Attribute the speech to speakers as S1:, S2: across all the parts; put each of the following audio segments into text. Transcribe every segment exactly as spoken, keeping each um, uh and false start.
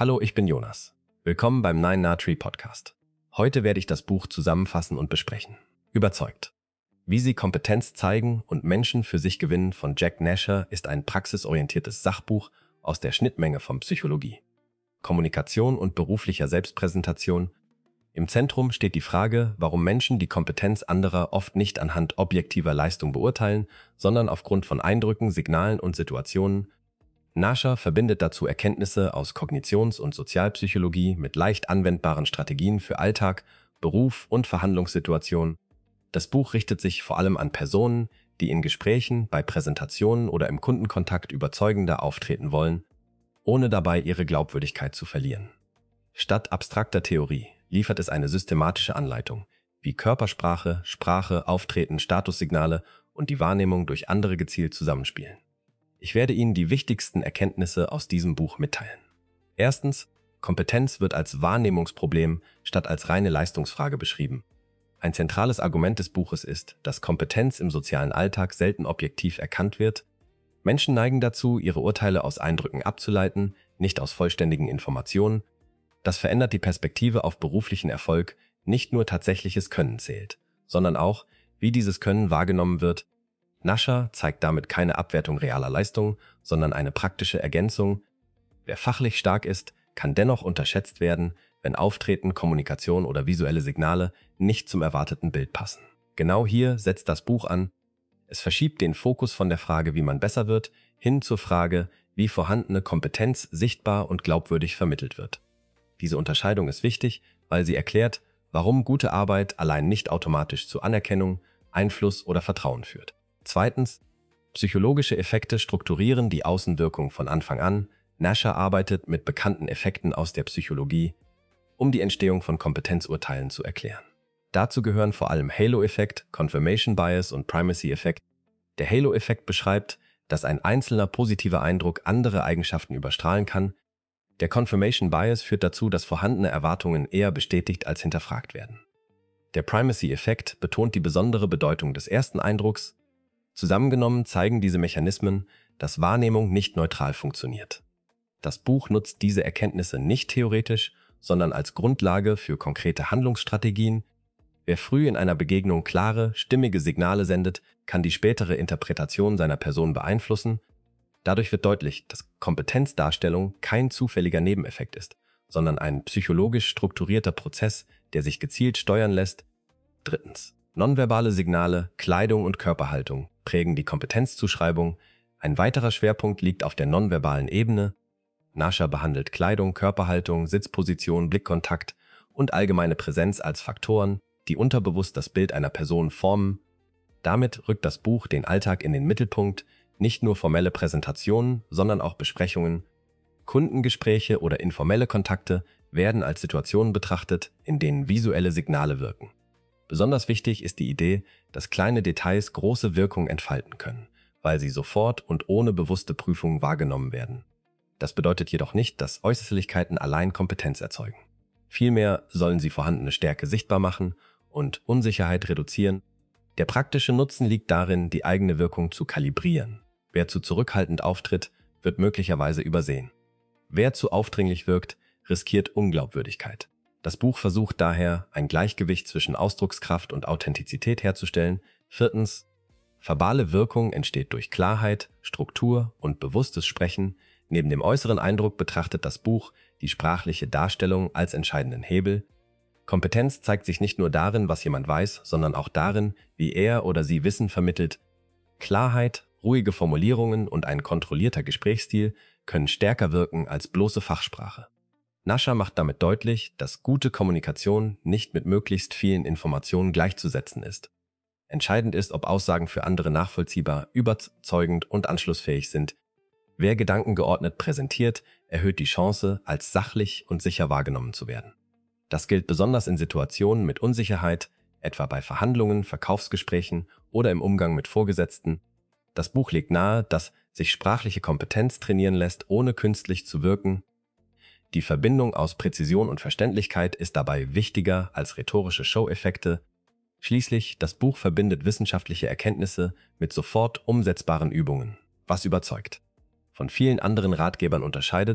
S1: Hallo, ich bin Jonas. Willkommen beim Nine Na Tree Podcast. Heute werde ich das Buch zusammenfassen und besprechen. Überzeugt. Wie sie Kompetenz zeigen und Menschen für sich gewinnen von Jack Nasher ist ein praxisorientiertes Sachbuch aus der Schnittmenge von Psychologie, Kommunikation und beruflicher Selbstpräsentation. Im Zentrum steht die Frage, warum Menschen die Kompetenz anderer oft nicht anhand objektiver Leistung beurteilen, sondern aufgrund von Eindrücken, Signalen und Situationen. Nasher verbindet dazu Erkenntnisse aus Kognitions- und Sozialpsychologie mit leicht anwendbaren Strategien für Alltag, Beruf und Verhandlungssituationen. Das Buch richtet sich vor allem an Personen, die in Gesprächen, bei Präsentationen oder im Kundenkontakt überzeugender auftreten wollen, ohne dabei ihre Glaubwürdigkeit zu verlieren. Statt abstrakter Theorie liefert es eine systematische Anleitung, wie Körpersprache, Sprache, Auftreten, Statussignale und die Wahrnehmung durch andere gezielt zusammenspielen. Ich werde Ihnen die wichtigsten Erkenntnisse aus diesem Buch mitteilen. Erstens, Kompetenz wird als Wahrnehmungsproblem statt als reine Leistungsfrage beschrieben. Ein zentrales Argument des Buches ist, dass Kompetenz im sozialen Alltag selten objektiv erkannt wird. Menschen neigen dazu, ihre Urteile aus Eindrücken abzuleiten, nicht aus vollständigen Informationen. Das verändert die Perspektive auf beruflichen Erfolg. Nicht nur tatsächliches Können zählt, sondern auch, wie dieses Können wahrgenommen wird. Nasher zeigt damit keine Abwertung realer Leistung, sondern eine praktische Ergänzung. Wer fachlich stark ist, kann dennoch unterschätzt werden, wenn Auftreten, Kommunikation oder visuelle Signale nicht zum erwarteten Bild passen. Genau hier setzt das Buch an. Es verschiebt den Fokus von der Frage, wie man besser wird, hin zur Frage, wie vorhandene Kompetenz sichtbar und glaubwürdig vermittelt wird. Diese Unterscheidung ist wichtig, weil sie erklärt, warum gute Arbeit allein nicht automatisch zu Anerkennung, Einfluss oder Vertrauen führt. Zweitens, psychologische Effekte strukturieren die Außenwirkung von Anfang an. Nasher arbeitet mit bekannten Effekten aus der Psychologie, um die Entstehung von Kompetenzurteilen zu erklären. Dazu gehören vor allem Halo-Effekt, Confirmation Bias und Primacy-Effekt. Der Halo-Effekt beschreibt, dass ein einzelner positiver Eindruck andere Eigenschaften überstrahlen kann. Der Confirmation Bias führt dazu, dass vorhandene Erwartungen eher bestätigt als hinterfragt werden. Der Primacy-Effekt betont die besondere Bedeutung des ersten Eindrucks. Zusammengenommen zeigen diese Mechanismen, dass Wahrnehmung nicht neutral funktioniert. Das Buch nutzt diese Erkenntnisse nicht theoretisch, sondern als Grundlage für konkrete Handlungsstrategien. Wer früh in einer Begegnung klare, stimmige Signale sendet, kann die spätere Interpretation seiner Person beeinflussen. Dadurch wird deutlich, dass Kompetenzdarstellung kein zufälliger Nebeneffekt ist, sondern ein psychologisch strukturierter Prozess, der sich gezielt steuern lässt. Drittens. Nonverbale Signale, Kleidung und Körperhaltung prägen die Kompetenzzuschreibung. Ein weiterer Schwerpunkt liegt auf der nonverbalen Ebene. Nasher behandelt Kleidung, Körperhaltung, Sitzposition, Blickkontakt und allgemeine Präsenz als Faktoren, die unterbewusst das Bild einer Person formen. Damit rückt das Buch den Alltag in den Mittelpunkt, nicht nur formelle Präsentationen, sondern auch Besprechungen, Kundengespräche oder informelle Kontakte werden als Situationen betrachtet, in denen visuelle Signale wirken. Besonders wichtig ist die Idee, dass kleine Details große Wirkung entfalten können, weil sie sofort und ohne bewusste Prüfung wahrgenommen werden. Das bedeutet jedoch nicht, dass Äußerlichkeiten allein Kompetenz erzeugen. Vielmehr sollen sie vorhandene Stärke sichtbar machen und Unsicherheit reduzieren. Der praktische Nutzen liegt darin, die eigene Wirkung zu kalibrieren. Wer zu zurückhaltend auftritt, wird möglicherweise übersehen. Wer zu aufdringlich wirkt, riskiert Unglaubwürdigkeit. Das Buch versucht daher, ein Gleichgewicht zwischen Ausdruckskraft und Authentizität herzustellen. Viertens. Verbale Wirkung entsteht durch Klarheit, Struktur und bewusstes Sprechen. Neben dem äußeren Eindruck betrachtet das Buch die sprachliche Darstellung als entscheidenden Hebel. Kompetenz zeigt sich nicht nur darin, was jemand weiß, sondern auch darin, wie er oder sie Wissen vermittelt. Klarheit, ruhige Formulierungen und ein kontrollierter Gesprächsstil können stärker wirken als bloße Fachsprache. Nasher macht damit deutlich, dass gute Kommunikation nicht mit möglichst vielen Informationen gleichzusetzen ist. Entscheidend ist, ob Aussagen für andere nachvollziehbar, überzeugend und anschlussfähig sind. Wer gedankengeordnet präsentiert, erhöht die Chance, als sachlich und sicher wahrgenommen zu werden. Das gilt besonders in Situationen mit Unsicherheit, etwa bei Verhandlungen, Verkaufsgesprächen oder im Umgang mit Vorgesetzten. Das Buch legt nahe, dass sich sprachliche Kompetenz trainieren lässt, ohne künstlich zu wirken. Die Verbindung aus Präzision und Verständlichkeit ist dabei wichtiger als rhetorische Show-Effekte. Schließlich, das Buch verbindet wissenschaftliche Erkenntnisse mit sofort umsetzbaren Übungen, was überzeugt. Von vielen anderen Ratgebern unterscheidet,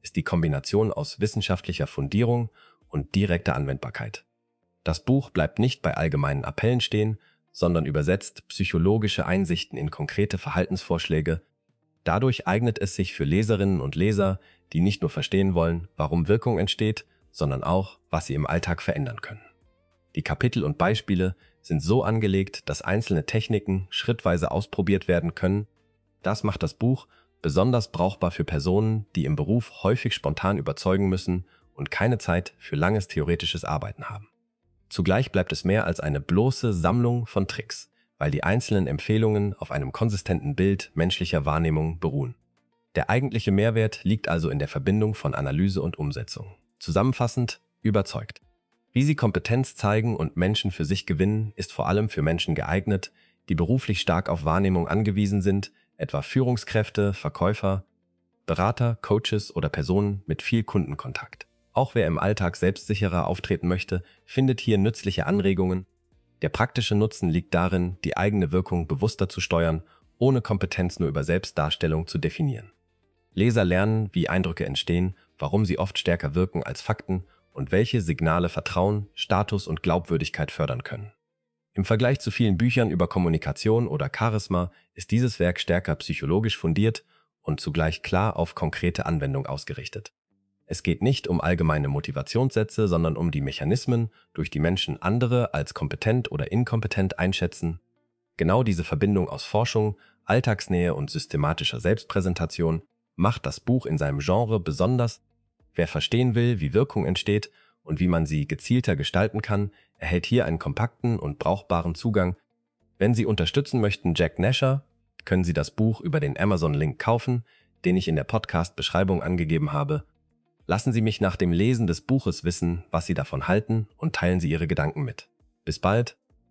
S1: ist die Kombination aus wissenschaftlicher Fundierung und direkter Anwendbarkeit. Das Buch bleibt nicht bei allgemeinen Appellen stehen, sondern übersetzt psychologische Einsichten in konkrete Verhaltensvorschläge. Dadurch eignet es sich für Leserinnen und Leser, die nicht nur verstehen wollen, warum Wirkung entsteht, sondern auch, was sie im Alltag verändern können. Die Kapitel und Beispiele sind so angelegt, dass einzelne Techniken schrittweise ausprobiert werden können. Das macht das Buch besonders brauchbar für Personen, die im Beruf häufig spontan überzeugen müssen und keine Zeit für langes theoretisches Arbeiten haben. Zugleich bleibt es mehr als eine bloße Sammlung von Tricks, weil die einzelnen Empfehlungen auf einem konsistenten Bild menschlicher Wahrnehmung beruhen. Der eigentliche Mehrwert liegt also in der Verbindung von Analyse und Umsetzung. Zusammenfassend, überzeugt. Wie Sie Kompetenz zeigen und Menschen für sich gewinnen, ist vor allem für Menschen geeignet, die beruflich stark auf Wahrnehmung angewiesen sind, etwa Führungskräfte, Verkäufer, Berater, Coaches oder Personen mit viel Kundenkontakt. Auch wer im Alltag selbstsicherer auftreten möchte, findet hier nützliche Anregungen. Der praktische Nutzen liegt darin, die eigene Wirkung bewusster zu steuern, ohne Kompetenz nur über Selbstdarstellung zu definieren. Leser lernen, wie Eindrücke entstehen, warum sie oft stärker wirken als Fakten und welche Signale Vertrauen, Status und Glaubwürdigkeit fördern können. Im Vergleich zu vielen Büchern über Kommunikation oder Charisma ist dieses Werk stärker psychologisch fundiert und zugleich klar auf konkrete Anwendung ausgerichtet. Es geht nicht um allgemeine Motivationssätze, sondern um die Mechanismen, durch die Menschen andere als kompetent oder inkompetent einschätzen. Genau diese Verbindung aus Forschung, Alltagsnähe und systematischer Selbstpräsentation macht das Buch in seinem Genre besonders. Wer verstehen will, wie Wirkung entsteht und wie man sie gezielter gestalten kann, erhält hier einen kompakten und brauchbaren Zugang. Wenn Sie unterstützen möchten Jack Nasher, können Sie das Buch über den Amazon-Link kaufen, den ich in der Podcast-Beschreibung angegeben habe. Lassen Sie mich nach dem Lesen des Buches wissen, was Sie davon halten, und teilen Sie Ihre Gedanken mit. Bis bald!